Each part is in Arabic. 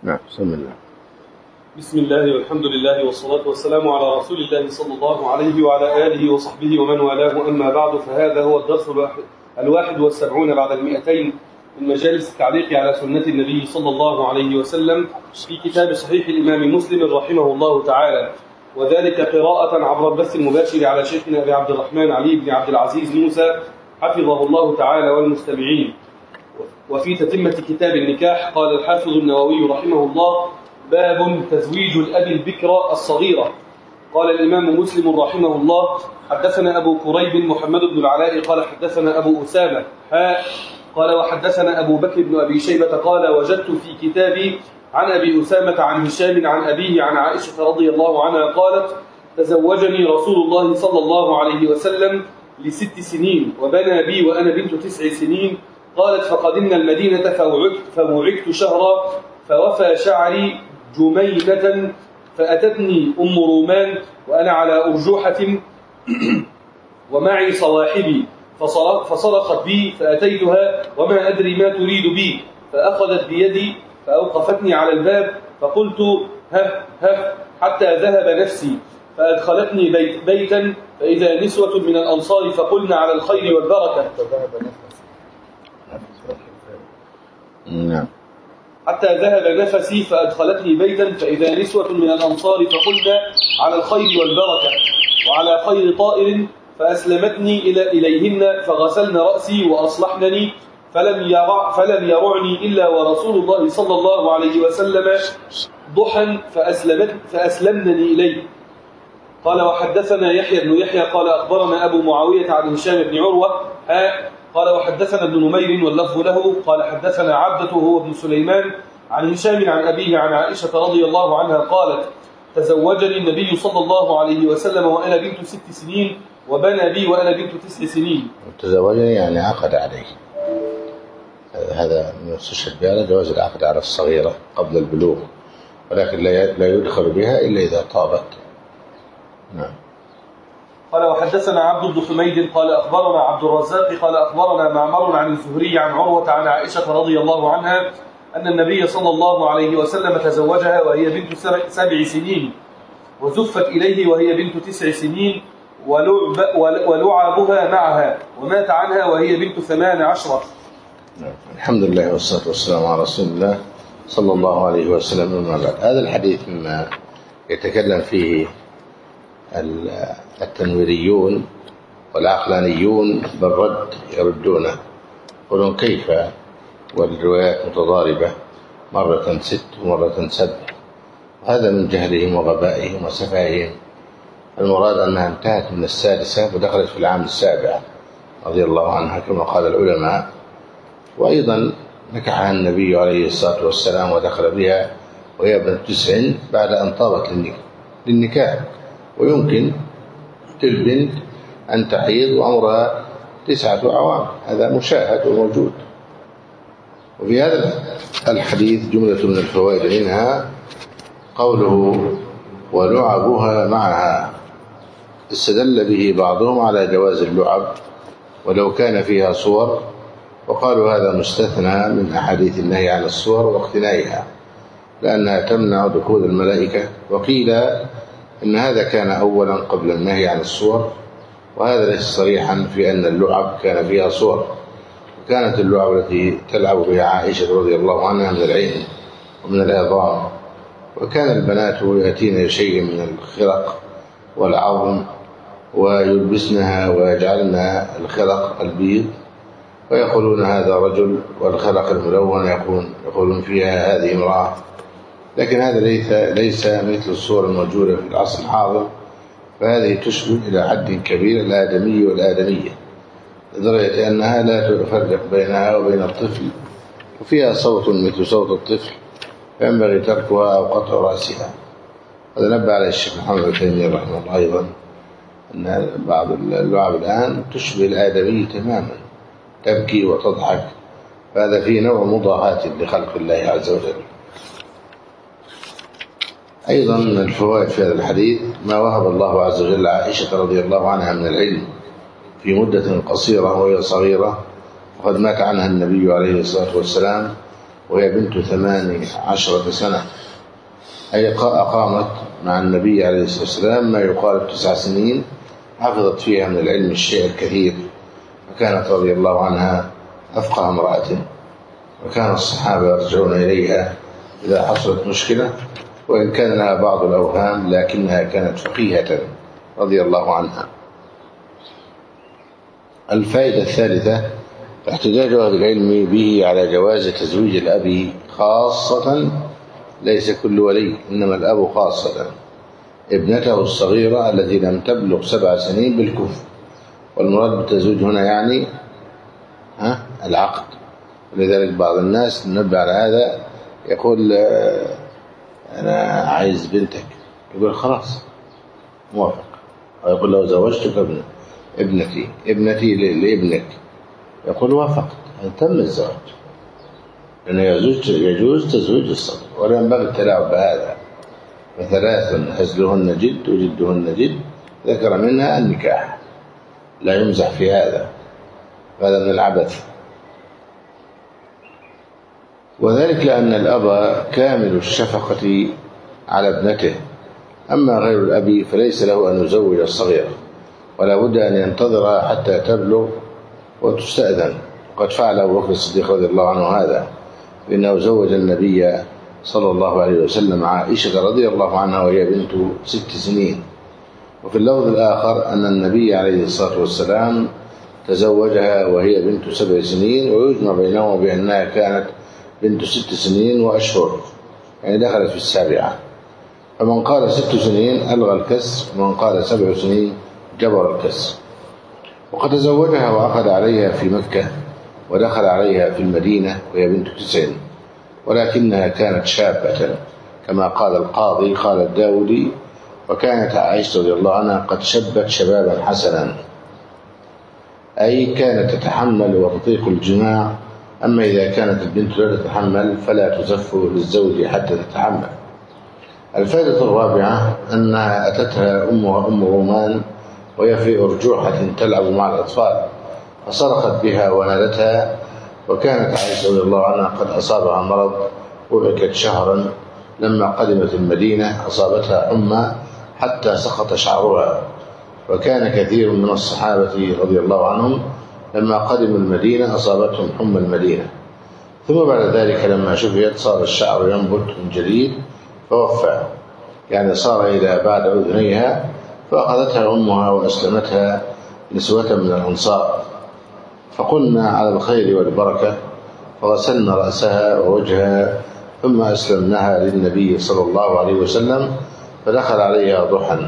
نعم. بسم الله. بسم الله والحمد لله والصلاة والسلام على رسول الله صلى الله عليه وعلى آله وصحبه ومن والاه، أما بعد، فهذا هو الدرس 71 بعد 200 من مجالس التعليق على سنة النبي صلى الله عليه وسلم في كتاب صحيح الإمام مسلم رحمه الله تعالى، وذلك قراءة عبر البث المباشر على شيخنا أبي عبد الرحمن علي بن عبد العزيز موسى حفظه الله تعالى والمستمعين. وفي تتمة كتاب النكاح قال الحافظ النووي رحمه الله: باب تزويج الأب البكرة الصغيرة. قال الإمام مسلم رحمه الله: حدثنا أبو كريب محمد بن العلاء قال حدثنا أبو أسامة قال وحدثنا أبو بكر بن أبي شيبة قال وجدت في كتابي عن أبي أسامة عن هشام عن أبيه عن عائشة رضي الله عنها قالت: تزوجني رسول الله صلى الله عليه وسلم ل6 سنين وبنى بي وأنا بنت 9 سنين. قالت: فقدمنا المدينة فوعكت شهرا فوفى شعري جميلة فأتتني أم رومان وأنا على أرجوحة ومعي صواحبي فصرخت بي فأتيتها وما أدري ما تريد بي، فأخذت بيدي فأوقفتني على الباب فقلت هف هف حتى ذهب نفسي، فأدخلتني بيتا فإذا نسوة من الأنصار فقلنا على الخير والبركة. نعم. حتى ذهب نفسي فأدخلتني بيتا فإذا نسوة من الأنصار فقلنا على الخير والبركة وعلى خير طائر، فأسلمتني إليهن فغسلن رأسي وأصلحنني، فلم يرعني إلا ورسول الله صلى الله عليه وسلم ضحى فأسلمنني إليه. قال وحدثنا يحيى بن يحيى قال أخبرنا أبو معاوية عن هشام بن عروة قال وحدثنا ابن نمير واللفظ له قال حدثنا عبدة وهو ابن سليمان عن هشام عن أبيه عن عائشة رضي الله عنها قالت: تزوجني النبي صلى الله عليه وسلم وأنا بنت 6 سنين وبنى بي وأنا بنت 9 سنين. تزوجني يعني عقد عليه، هذا يستشهد بها جواز العقد على الصغيرة قبل البلوغ، ولكن لا يدخل بها إلا إذا طابت. نعم. قال وحدثنا عبد بن حميد قال أخبرنا عبد الرزاق قال أخبرنا معمر عن الزهري عن عروة عن عائشة رضي الله عنها أن النبي صلى الله عليه وسلم تزوجها وهي بنت 7 سنين وزفت إليه وهي بنت 9 سنين ولعبها معها ومات عنها وهي بنت 18. الحمد لله والصلاة والسلام على رسول الله صلى الله عليه وسلم. أما بعد، هذا الحديث مما يتكلم فيه التنويريون والعقلانيون بالرد، يردونه يقولون كيف والروايات متضاربة، مرة 6 ومرة 7، هذا من جهلهم وغبائهم وسفاههم. المراد أنها انتهت من 6 ودخلت في العام 7 رضي الله عنها كما قال العلماء. وأيضا نكحها النبي عليه الصلاة والسلام ودخل بها وهي بنت 9 بعد أن طابت للنكاح، ويمكن للبنت أن تحيض وعمرها 9 أعوام، هذا مشاهد وموجود. وفي هذا الحديث جملة من الفوائد، منها قوله ولعبها معها، استدل به بعضهم على جواز اللعب ولو كان فيها صور، وقالوا هذا مستثنى من أحاديث النهي عن الصور واقتنائها لأنها تمنع دخول الملائكة. وقيل إن هذا كان أولا قبل النهي عن الصور، وهذا ليس صريحا في أن اللعب كان فيها صور. وكانت اللعب التي تلعب بها عائشة رضي الله عنها من العين ومن العظام، وكان البنات يأتين شيء من الخرق والعظم ويلبسنها ويجعلن الخرق البيض ويقولون هذا رجل، والخرق الملون يقولون فيها هذه امرأة. لكن هذا ليس مثل الصور الموجودة في العصر الحاضر، فهذه تشبه إلى حد كبير الآدمي والآدمية لدرجة أنها لا تفرق بينها وبين الطفل، وفيها صوت مثل صوت الطفل فينبغي تركها أو قطع رأسها. هذا نبه عليه الشيخ محمد بن تيمية رحمه الله أيضا، أن بعض اللعب الآن تشبه الآدمي تماما، تبكي وتضحك، فهذا فيه نوع مضاهاة لخلق الله عز وجل. أيضا من الفوائد في هذا الحديث ما وهب الله عز وجل عائشة رضي الله عنها من العلم في مدة قصيرة وهي صغيرة، وقد مات عنها النبي عليه الصلاة والسلام وهي بنت 18 سنة، أي أقامت مع النبي عليه الصلاة والسلام ما يقارب 9 سنين، حفظت فيها من العلم الشيء الكثير، فكانت رضي الله عنها أفقه امرأة، وكان الصحابة يرجعون إليها إذا حصلت مشكلة، وإن كان لها بعض الأوهام لكنها كانت فقيهة رضي الله عنها. الفائدة الثالثة احتجاج أهل العلم به على جواز تزويج الأب خاصة، ليس كل ولي، إنما الأب خاصة، ابنته الصغيرة التي لم تبلغ 7 سنين بالكفر. والمراد بالتزويج هنا يعني العقد. ولذلك بعض الناس ننبه على هذا، يقول أنا عايز بنتك، يقول خلاص موافق، أو يقول لو زوجتك ابنتي لابنك، يقول وافقت، تم الزواج، لأنه يجوز تزويج الصغير، ولا ينبغي التلاعب بهذا. فثلاث هزلهن جد وجدهن جد، ذكر منها النكاح، لا يمزح في هذا، هذا من العبث. وذلك لأن الأب كامل الشفقة على ابنته، أما غير الأب فليس له أن يزوج الصغير، ولا بد أن ينتظر حتى تبلغ وتستأذن. وقد فعل أبو بكر الصديق رضي الله عنه هذا، فإنه زوج النبي صلى الله عليه وسلم عائشة رضي الله عنها وهي بنت 6 سنين. وفي اللفظ الآخر أن النبي عليه الصلاة والسلام تزوجها وهي بنت 7 سنين، ويجمع بينهما بأنها كانت بنت 6 سنين وأشهر، يعني دخلت في 7. فمن قال 6 سنين ألغى الكسر، ومن قال 7 سنين جبر الكسر. وقد تزوجها وأخذ عليها في مكة، ودخل عليها في المدينة وهي بنت 9، ولكنها كانت شابة كما قال القاضي، قال الداودي: وكانت عائشة رضي الله عنها قد شبت شبابا حسنا، أي كانت تتحمل وتطيق الجماع. أما إذا كانت البنت لا تتحمل فلا تزف للزوج حتى تتحمل. الفائدة الرابعة أنها أتتها أمها أم رومان وهي في أرجوحة تلعب مع الأطفال، فصرخت بها ونادتها. وكانت عائشة رضي الله عنها قد أصابها مرض، وبكت شهرا. لما قدمت المدينة أصابتها حمى حتى سقط شعرها، وكان كثير من الصحابة رضي الله عنهم لما قدموا المدينة أصابتهم حمى المدينة. ثم بعد ذلك لما شفيت صار الشعر ينبت من جديد فوفى، يعني صار إلى بعد أذنيها. فأخذتها أمها وأسلمتها نسوة من الأنصار، فقلنا على الخير والبركة، فغسلنا رأسها ووجهها، ثم أسلمناها للنبي صلى الله عليه وسلم، فدخل عليها ضحى.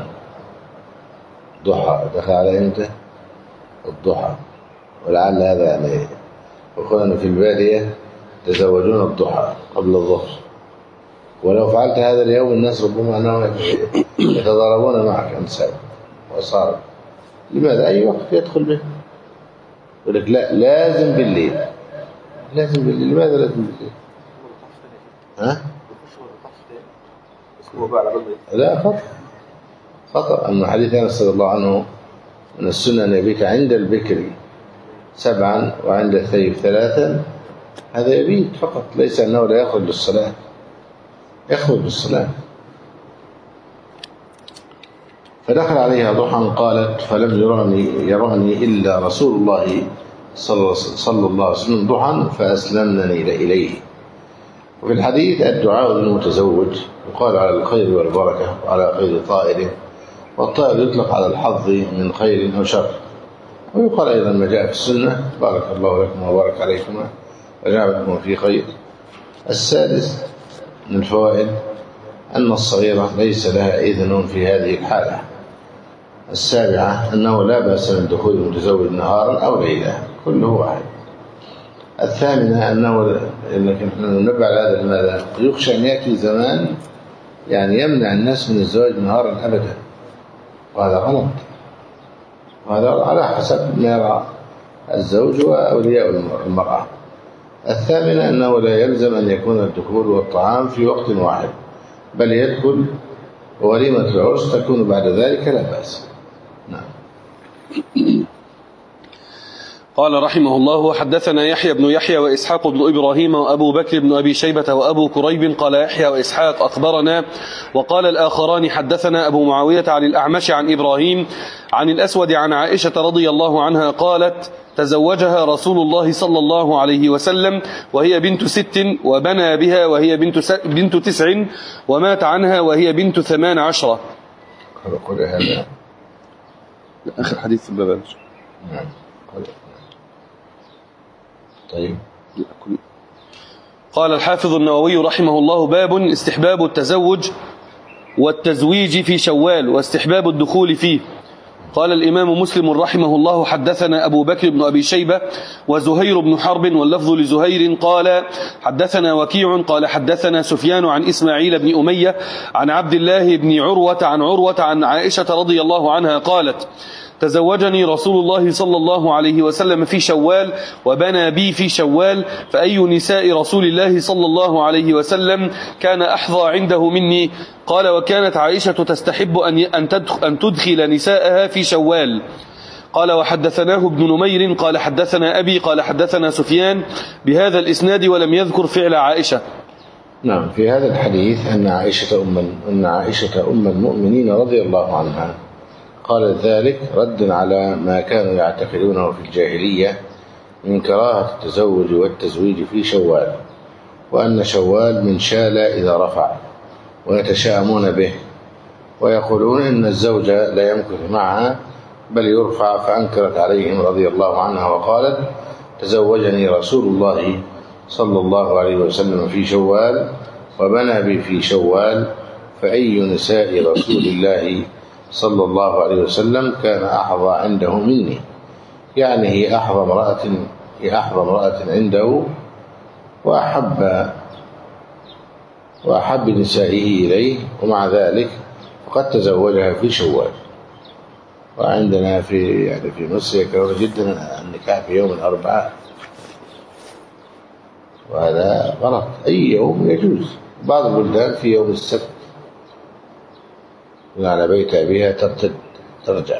دخل عليها إمتى؟ الضحى. ولعل هذا يعني أخوانا في البادية تزوجون الضحى قبل الظهر، ولو فعلت هذا اليوم الناس ربما أنهم يتضاربون معك أمثال وصار. لماذا؟ أي وقت يدخل به، يقول لك لا لازم بالليل، لازم بالليل. لماذا لازم بالليل؟ لا، خطر. أما حديث أنس رضي الله عنه من السنة أن يبيت عند البكر 7 وعند الثيب 3، هذا يبيت فقط، ليس أنه لا يخرج للصلاة، يخرج للصلاة. فدخل عليها ضحى قالت: فلم يراني إلا رسول الله صلى الله عليه وسلم ضحى فأسلمنني إليه. وفي الحديث: الدعاء للمتزوج يقال على الخير والبركة وعلى خير طائر، والطائر يطلق على الحظ من خير أو شر. ويقال أيضا ما جاء في السنة: بارك الله لكم وبارك عليكم وجعلكم في خير. السادس من الفوائد أن الصغيرة ليس لها إذن في هذه الحالة. السابعة أنه لا بأس من دخول المتزوج نهارا أو ليلة، كله واحد. الثامنة أنه ننبه على هذا لماذا؟ يخشى أن يأتي زمان يعني يمنع الناس من الزواج نهارا أبدا، وهذا غلط، وهذا على حسب ما يرى الزوج وأولياء المرأة. الثامنة أنه لا يلزم أن يكون الدخول والطعام في وقت واحد، بل يدخل ووليمة العرس تكون بعد ذلك لا بأس. نعم. قال رحمه الله: حدثنا يحيى بن يحيى وإسحاق بن إبراهيم وأبو بكر بن أبي شيبة وأبو كريب. قال يحيى وإسحاق أخبرنا، وقال الآخران حدثنا أبو معاوية عن الأعمش عن إبراهيم عن الأسود عن عائشة رضي الله عنها قالت: تزوجها رسول الله صلى الله عليه وسلم وهي بنت 6، وبنى بها وهي بنت 9، ومات عنها وهي بنت 18. هذا آخر حديث في الباب. نعم. طيب. قال الحافظ النووي رحمه الله: باب استحباب التزوج والتزويج في شوال واستحباب الدخول فيه. قال الإمام مسلم رحمه الله: حدثنا أبو بكر بن أبي شيبة وزهير بن حرب، واللفظ لزهير، قال حدثنا وكيع قال حدثنا سفيان عن إسماعيل بن أمية عن عبد الله بن عروة عن عائشة رضي الله عنها قالت: تزوجني رسول الله صلى الله عليه وسلم في شوال، وبنى بي في شوال، فأي نساء رسول الله صلى الله عليه وسلم كان أحظى عنده مني؟ قال: وكانت عائشة تستحب أن تدخل نساءها في شوال. قال: وحدثناه ابن نمير قال حدثنا أبي قال حدثنا سفيان بهذا الإسناد ولم يذكر فعل عائشة. نعم. في هذا الحديث أن عائشة أم المؤمنين رضي الله عنها قالت ذلك ردا على ما كانوا يعتقدونه في الجاهلية من كراهة التزوج والتزويج في شوال، وأن شوال من شال إذا رفع، ويتشاءمون به ويقولون إن الزوج لا يمكث معها بل يرفع، فأنكرت عليهم رضي الله عنها وقالت: تزوجني رسول الله صلى الله عليه وسلم في شوال، وبنى بي في شوال، فأي نساء رسول الله صلى الله عليه وسلم كان أحظى عنده مني، يعني هي أحظى امرأة عنده وأحب نسائه إليه، ومع ذلك فقد تزوجها في شوال. وعندنا في مصر يكره جدا النكاح في يوم الأربعاء، وهذا غلط. أي يوم يجوز. بعض البلدان في يوم السبت على بيت أبيها ترجع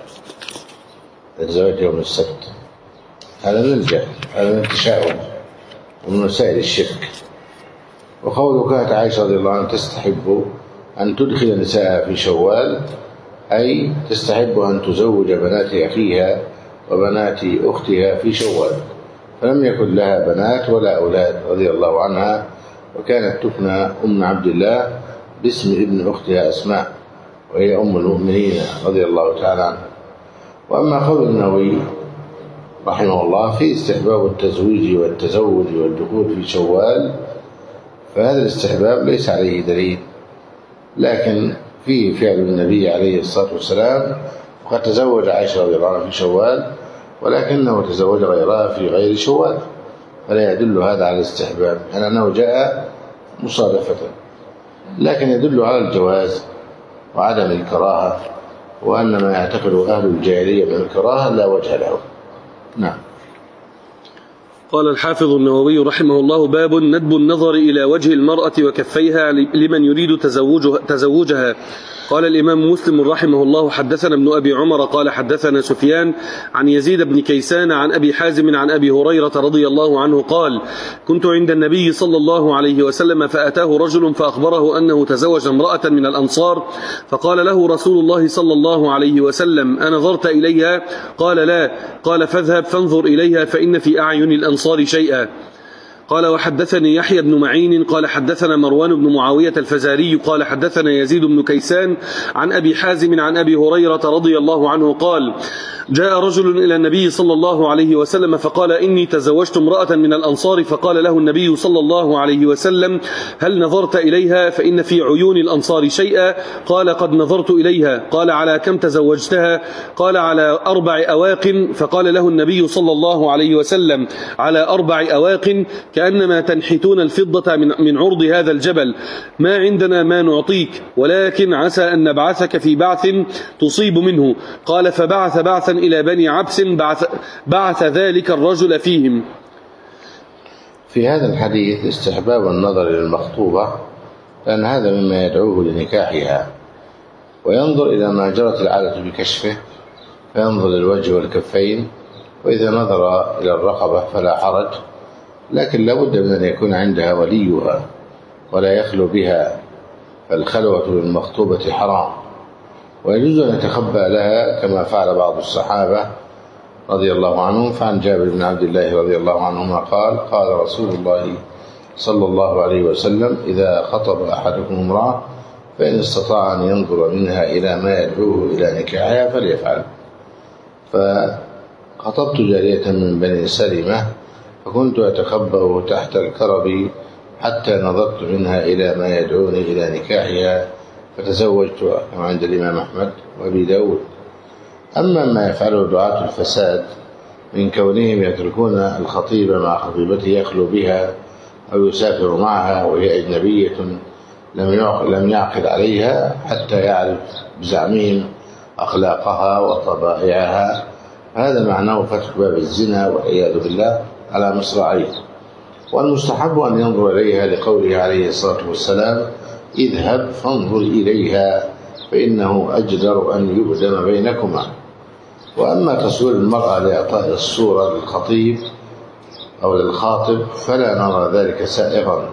تتزوج يوم السبت. هذا من الجهل، هذا من التشاؤم ومن وسائل الشرك. وقوله: كانت عائشة رضي الله عنها تستحب أن تدخل نساءها في شوال، أي تستحب أن تزوج بنات أخيها وبنات أختها في شوال، فلم يكن لها بنات ولا أولاد رضي الله عنها، وكانت تكنى أم عبد الله باسم ابن أختها أسماء، وهي أم المؤمنين رضي الله تعالى عنها. وأما قول النووي رحمه الله في استحباب التزويج والتزوج والدخول في شوال، فهذا الاستحباب ليس عليه دليل، لكن فيه فعل النبي عليه الصلاة والسلام، وقد تزوج عائشة رضي الله عنها في شوال، ولكنه تزوج غيرها في غير شوال، فلا يدل هذا على الاستحباب، لأنه جاء مصادفة، لكن يدل على الجواز وعدم الكراهة، وأن ما يعتقده أهل الجاهلية من الكراهة لا وجه له. نعم. قال الحافظ النووي رحمه الله: باب ندب النظر إلى وجه المرأة وكفيها لمن يريد تزوجها. قال الإمام مسلم رحمه الله: حدثنا ابن أبي عمر قال حدثنا سفيان عن يزيد بن كيسان عن أبي حازم عن أبي هريرة رضي الله عنه قال: كنت عند النبي صلى الله عليه وسلم، فأتاه رجل فأخبره أنه تزوج امرأة من الأنصار، فقال له رسول الله صلى الله عليه وسلم: أنظرت إليها؟ قال: لا. قال: فاذهب فانظر إليها، فإن في أعين الأنصار شيئا. قال: وحدثني يحيى بن معين قال حدثنا مروان بن معاوية الفزاري قال حدثنا يزيد بن كيسان عن أبي حازم عن أبي هريرة رضي الله عنه قال: جاء رجل إلى النبي صلى الله عليه وسلم فقال: إني تزوجت امرأة من الأنصار. فقال له النبي صلى الله عليه وسلم: هل نظرت إليها؟ فإن في عيون الأنصار شيئا. قال: قد نظرت إليها. قال: على كم تزوجتها؟ قال: على 4 أواق. فقال له النبي صلى الله عليه وسلم: على 4 أواق كأنما تنحتون الفضة من عرض هذا الجبل، ما عندنا ما نعطيك، ولكن عسى أن نبعثك في بعث تصيب منه. قال: فبعث بعثا إلى بني عبس بعث ذلك الرجل فيهم. في هذا الحديث استحباب النظر للمخطوبة، لأن هذا مما يدعوه لنكاحها، وينظر إلى ما جرت العادة بكشفه، فينظر للوجه والكفين وإذا نظر إلى الرقبة فلا حرج، لكن لا بد من أن يكون عندها وليها ولا يخلو بها، فالخلوة بالمخطوبة حرام، ويجوز أن يتخبى لها كما فعل بعض الصحابة رضي الله عنهم. فعن جابر بن عبد الله رضي الله عنهما قال: قال رسول الله صلى الله عليه وسلم: إذا خطب أحدكم امرأة فإن استطاع أن ينظر منها إلى ما يدعوه إلى نكاحها فليفعل. فخطبت جارية من بني سلمة فكنت أتخبأ تحت الكرب حتى نظرت منها إلى ما يدعوني إلى نكاحها فتزوجتها، كما عند الإمام أحمد وأبي داود. أما ما يفعله دعاة الفساد من كونهم يتركون الخطيبة مع خطيبته يخلو بها أو يسافر معها وهي أجنبية لم يعقد عليها حتى يعرف بزعمهم أخلاقها وطبائعها، هذا معناه فتح باب الزنا والعياذ بالله على مصراعيه. والمستحب أن ينظر إليها لقوله عليه الصلاة والسلام: اذهب فانظر إليها فإنه أجدر أن يؤدم بينكما. وأما تصوير المرأة لإعطاء الصورة للخطيب أو للخاطب فلا نرى ذلك سائغا،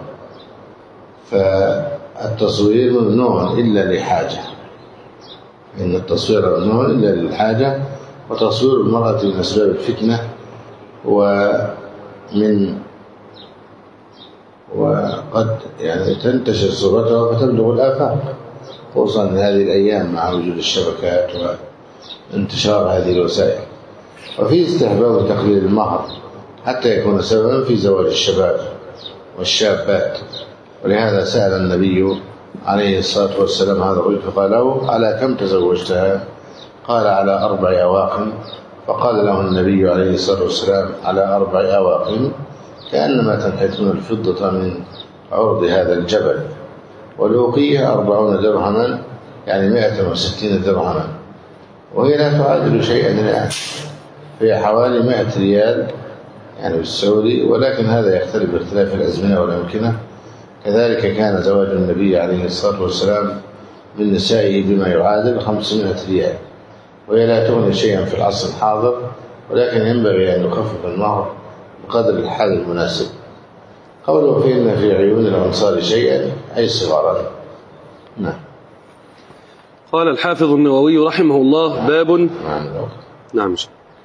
فالتصوير ممنوع إلا لحاجة، إن التصوير ممنوع إلا للحاجة. وتصوير المرأة من أسباب الفتنة وقد تنتشر صورتها فتبلغ الآفاق، خصوصا هذه الأيام مع وجود الشبكات وانتشار هذه الوسائل. وفي استحباب تقليل المهر حتى يكون سببا في زواج الشباب والشابات، ولهذا سأل النبي عليه الصلاة والسلام هذا الرجل فقال له: على كم تزوجتها؟ قال: على 4 أواق. فقال له النبي عليه الصلاة والسلام: على 4 أواق كأنما تنحتون الفضة من عرض هذا الجبل. والأوقية 40 درهما، يعني 160 درهما، وهي لا تعادل شيئا الآن، هي حوالي 100 ريال يعني بالسعودي، ولكن هذا يختلف باختلاف الأزمنة والأمكنة. كذلك كان زواج النبي عليه الصلاة والسلام من نسائه بما يعادل 500 ريال، وهي لا تغني شيئا في العصر الحاضر، ولكن ينبغي أن يخفف المهر بقدر الحال المناسب. قوله: فإن في عيون الأنصار شيئا، أي صغارا. نعم. قال الحافظ النووي رحمه الله: باب. نعم.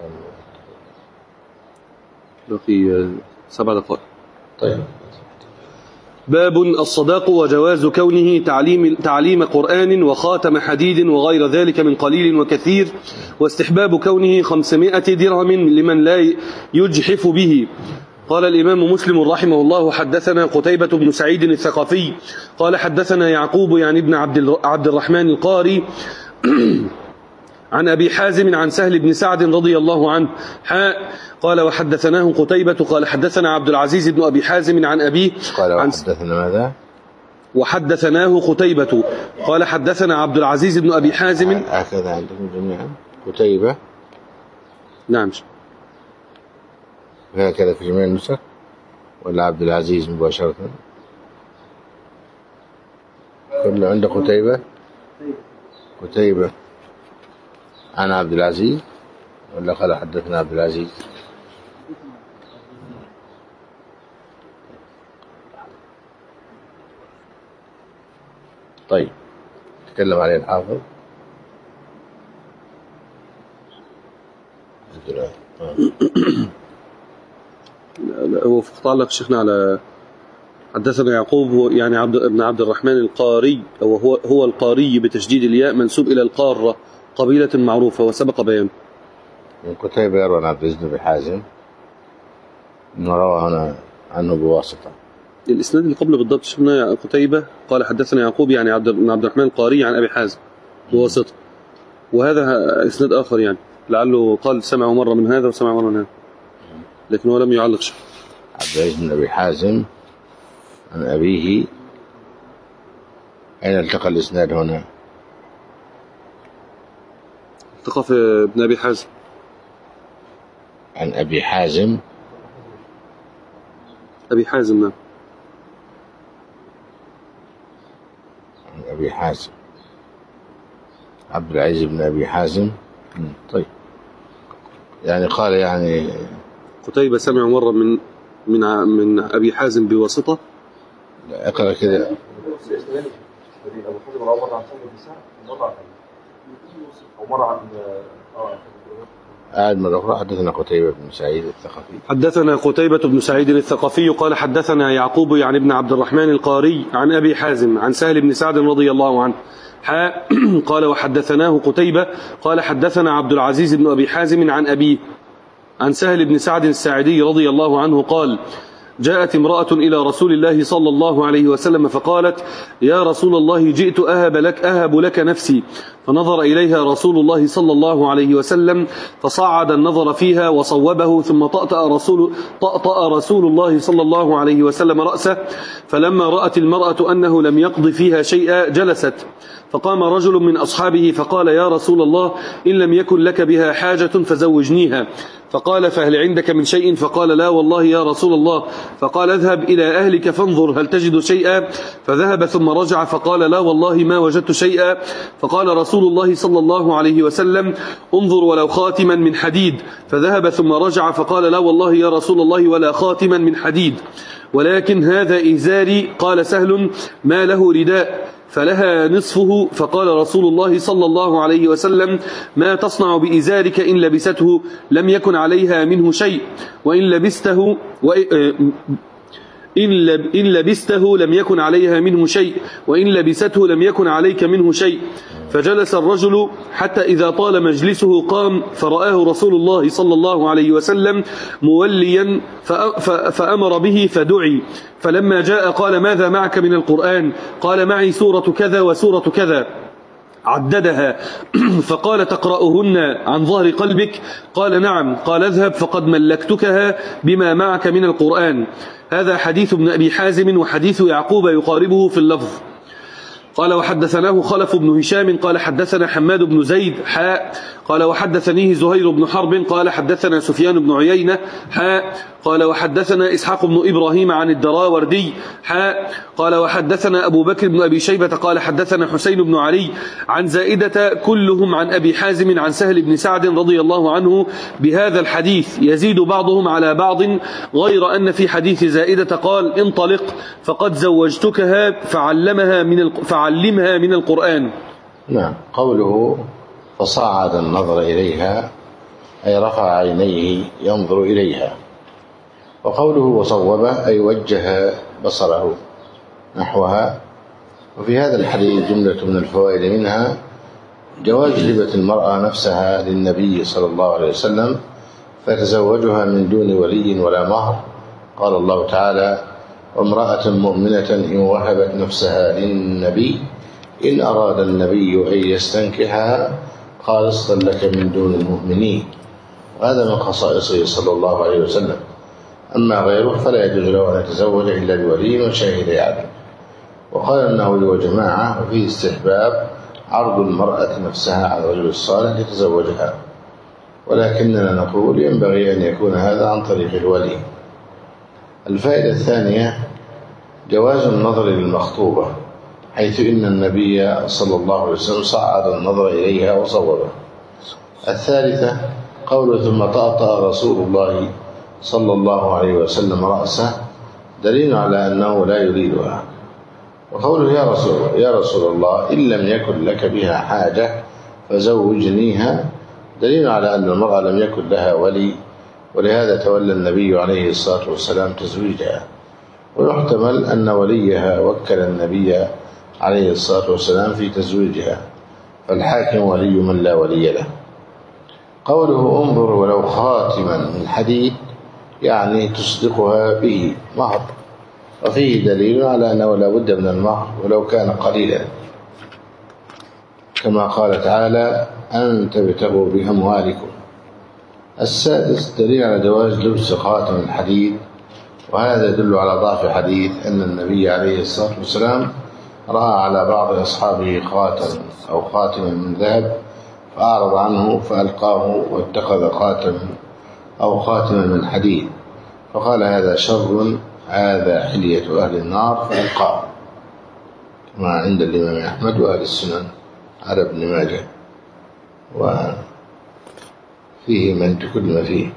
بقي 7 دقائق. طيب. باب الصداق وجواز كونه تعليم قرآن وخاتم حديد وغير ذلك من قليل وكثير، واستحباب كونه 500 درهم لمن لا يجحف به. قال الإمام مسلم رحمه الله: حدثنا قتيبة بن سعيد الثقفي قال حدثنا يعقوب يعني ابن عبد الرحمن القاري عن أبي حازم عن سهل بن سعد رضي الله عنه قال وحدثناه قتيبة قال حدثنا عبد العزيز بن أبي حازم عن أبيه قال وحدثنا ماذا؟ وحدثناه قتيبة قال حدثنا عبد العزيز بن أبي حازم. هكذا عندكم جميعا قتيبة؟ نعم. هكذا في جميع النسخ ولا عبد العزيز مباشرة؟ كل عند قتيبة عن عبد العزيز، ولا قال حدثنا عبد العزيز؟ طيب، تكلم عليه الحافظ. لا هو تعلق شيخنا على حدثنا يعقوب يعني ابن عبد الرحمن القاري، هو القاري بتشديد الياء، منسوب إلى القارة، قبيلة معروفة وسبق بيان. من قتيبة يروى عن عبد العزيز بن حازم نروى هنا عنه بواسطة. الإسناد اللي قبله بالضبط شفنا قتيبة قال حدثنا يعقوب يعني عبد الرحمن القاري عن أبي حازم بواسطة، وهذا إسناد آخر يعني لعله قال سمعه مرة من هذا وسمع مرة من هذا، لكن هو لم يعلق شيء. عبد العزيز بن أبي حازم عن أبيه، أين التقى الإسناد هنا؟ التقى في ابن أبي حازم عن أبي حازم. أبي حازم نعم. عن أبي حازم عبد العزيز بن أبي حازم. طيب. يعني قال يعني قتيبة سمع مرة من أبي حازم بواسطة. لا اقرأ كده. قاعد مرة أخرى. حدثنا قتيبة بن سعيد الثقفي. حدثنا قتيبة بن سعيد الثقفي قال حدثنا يعقوب يعني ابن عبد الرحمن القاري عن أبي حازم عن سهل بن سعد رضي الله عنه قال وحدثناه قتيبة قال حدثنا عبد العزيز بن أبي حازم عن أبيه عن سهل بن سعد الساعدي رضي الله عنه قال جاءت امرأة إلى رسول الله صلى الله عليه وسلم فقالت يا رسول الله جئت أهب لك نفسي. فنظر إليها رسول الله صلى الله عليه وسلم فصعد النظر فيها وصوبه ثم طأطأ رسول الله صلى الله عليه وسلم رأسه. فلما رأت المرأة أنه لم يقض فيها شيئا جلست. فقام رجل من أصحابه فقال يا رسول الله إن لم يكن لك بها حاجة فزوجنيها. فقال فهل عندك من شيء؟ فقال لا والله يا رسول الله. فقال اذهب إلى أهلك فانظر هل تجد شيئا. فذهب ثم رجع فقال لا والله ما وجدت شيئا. فقال رسول الله صلى الله عليه وسلم انظر ولو خاتما من حديد. فذهب ثم رجع فقال لا والله يا رسول الله ولا خاتما من حديد ولكن هذا إزاري. قال سهل ما له رداء فلها نصفه. فقال رسول الله صلى الله عليه وسلم ما تصنع بإزارك إن لبسته لم يكن عليها منه شيء وإن لبسته لم يكن عليها منه شيء وإن لبسته لم يكن عليك منه شيء. فجلس الرجل حتى إذا طال مجلسه قام فرآه رسول الله صلى الله عليه وسلم موليا فأمر به فدعي. فلما جاء قال ماذا معك من القرآن؟ قال معي سورة كذا وسورة كذا عددها. فقال تقرأهن عن ظهر قلبك؟ قال نعم. قال اذهب فقد ملكتكها بما معك من القرآن. هذا حديث ابن أبي حازم وحديث يعقوب يقاربه في اللفظ. قال وحدثناه خلف بن هشام قال حدثنا حماد بن زيد قال وحدثنيه زهير بن حرب قال حدثنا سفيان بن عيينة قال وحدثنا إسحاق بن إبراهيم عن الدراوردي قال وحدثنا أبو بكر بن أبي شيبة قال حدثنا حسين بن علي عن زائدة كلهم عن أبي حازم عن سهل بن سعد رضي الله عنه بهذا الحديث يزيد بعضهم على بعض غير أن في حديث زائدة قال انطلق فقد زوجتكها فعلمها من القرآن. نعم. قوله فصعد النظر إليها أي رفع عينيه ينظر إليها. وقوله وصوبه أي وجه بصره نحوها. وفي هذا الحديث جملة من الفوائد منها جواز هبة المرأة نفسها للنبي صلى الله عليه وسلم فتزوجها من دون ولي ولا مهر. قال الله تعالى وامرأة مؤمنة إن وهبت نفسها للنبي إن أراد النبي أن يستنكحها خالصة لك من دون المؤمنين. وهذا من خصائصه صلى الله عليه وسلم. أما غيره فلا يجوز له أن يتزوج إلا بولي وشاهد عدل. وقال النووي وجماعة وفيه استحباب عرض المرأة نفسها على الرجل الصالح ليتزوجها. ولكننا نقول ينبغي أن يكون هذا عن طريق الولي. الفائدة الثانية جواز النظر للمخطوبة حيث إن النبي صلى الله عليه وسلم صعد النظر إليها وصوبه. الثالثة قوله ثم طأطأ رسول الله صلى الله عليه وسلم رأسه دليل على أنه لا يريدها. وقوله يا رسول الله إن لم يكن لك بها حاجة فزوجنيها دليل على أن المرأة لم يكن لها ولي ولهذا تولى النبي عليه الصلاة والسلام تزويجها. ويحتمل أن وليها وكل النبي عليه الصلاة والسلام في تزويجها فالحاكم ولي من لا ولي له. قوله انظر ولو خاتما من حديد يعني تصدقها به مهر. وفيه دليل على أنه لا بد من المهر ولو كان قليلا كما قال تعالى أن تبتغوا بأموالكم. السادس دليل على جواز لبس خاتم الحديد. وهذا يدل على ضعف حديث أن النبي عليه الصلاة والسلام رأى على بعض أصحابه خاتم أو خاتما من ذهب فأعرض عنه فألقاه واتخذ خاتما من حديد فقال هذا شر هذا حلية أهل النار فألقاه كما عند الإمام أحمد وأهل السنن على ابن ماجه. فيه من تكلم فيه.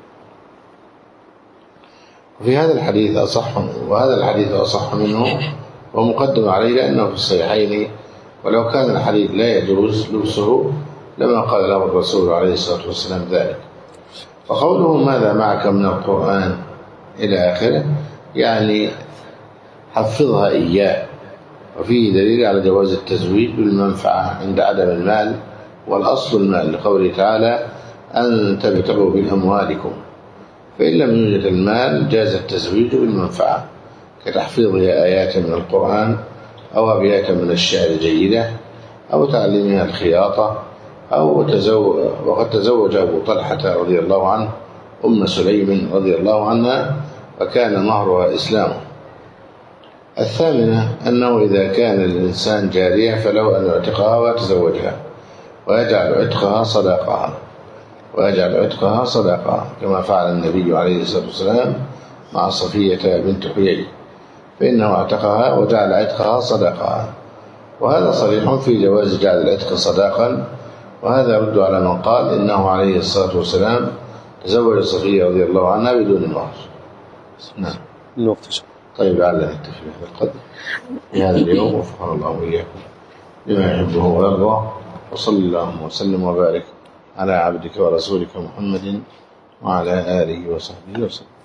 وفي هذا الحديث وهذا الحديث أصح منه ومقدم عليه لأنه في الصحيحين، ولو كان الحديث لا يجوز لبسه لما قال له الرسول عليه الصلاة والسلام ذلك. فقوله ماذا معك من القرآن إلى آخره يعني حفظها إياه. وفيه دليل على جواز التزويج بالمنفعة عند عدم المال، والأصل المال لقوله تعالى أن تبتغوا بأموالكم، فإن لم يوجد المال جاز التزويج بالمنفعة كتحفيظها آيات من القرآن أو أبيات من الشعر جيدة أو تعليمها الخياطة وقد تزوج أبو طلحة رضي الله عنه أم سليم رضي الله عنها وكان مهرها إسلامه. الثامنة أنه إذا كان الإنسان جارية فله أن يعتقها ويتزوجها ويجعل عتقها صداقها كما فعل النبي عليه الصلاة والسلام مع صفية بنت حيي، فإنه اعتقها وجعل عتقها صداقها، وهذا صريح في جواز جعل العتق صداقا. وهذا يرد على من قال إنه عليه الصلاة والسلام تزوج صفية رضي الله عنها بدون مهر. نعم. الوقت. طيب لعلنا نكتفي بهذا القدر في هذا اليوم، وفقنا الله وإياكم لما يحبه ويرضى، وصلى اللهم وسلم وبارك على عبدك ورسولك محمد وعلى آله وصحبه وسلم.